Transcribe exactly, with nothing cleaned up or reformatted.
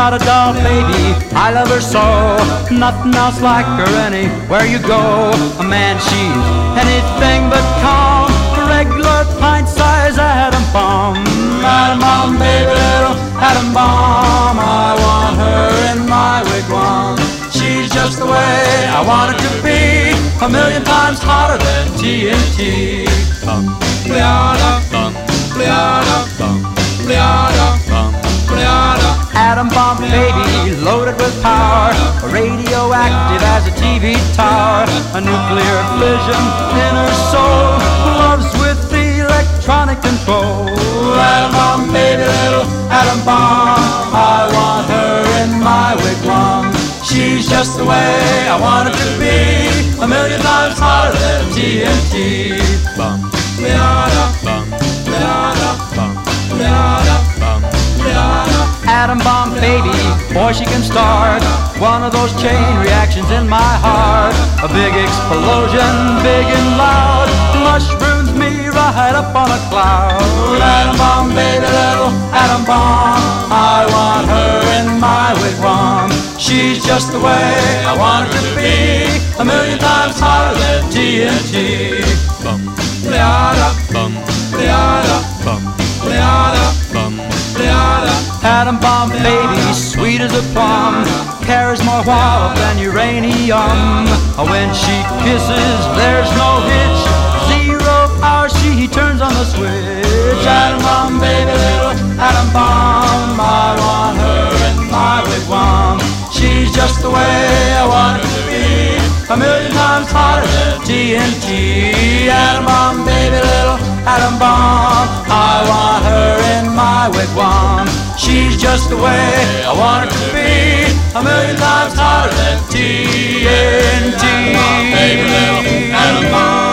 got a doll baby, I love her so. Nothing else like her anywhere you go. A man, she's anything but calm. A regular pint-sized atom bomb. Atom bomb, baby, little atom bomb. I want her in my wigwam. She's just the way I want her to be, a million times hotter than T N T. Bum, bleada, bum, bleada, bum, bleada, bum, bleada. Atom bomb baby, loaded with power, radioactive as a T V tower. A nuclear fission in her soul, loves with electronic control. Atom bomb baby, little atom bomb. I want her in my wigwam. She's just the way I want her to be, a million times hotter than T N T. Bum, bleada, bum, bleada, bum, bleada, bum, bleada. Atom bomb baby, boy she can start one of those chain reactions in my heart. A big explosion, big and loud, mushrooms me right up on a cloud. Atom bomb baby, little atom bomb. I want her in my wigwam. She's just the way I want her to be, a million times hotter than T N T. Bum, bleada, bum, bleada, bum, bleada, bum, bleada. Atom bomb baby, sweet as a plum, carries more wallop than uranium. When she kisses, there's no hitch, zero hour she turns on the switch. Atom bomb baby, little atom bomb. I want her in my wigwam. She's just the way I want her to be, a million times hotter than T N T. Atom bomb baby, little atom bomb. I want her in my wigwam. She's just the way I want her to be, a million times hotter than T N T. Atom bomb baby, little atom bomb.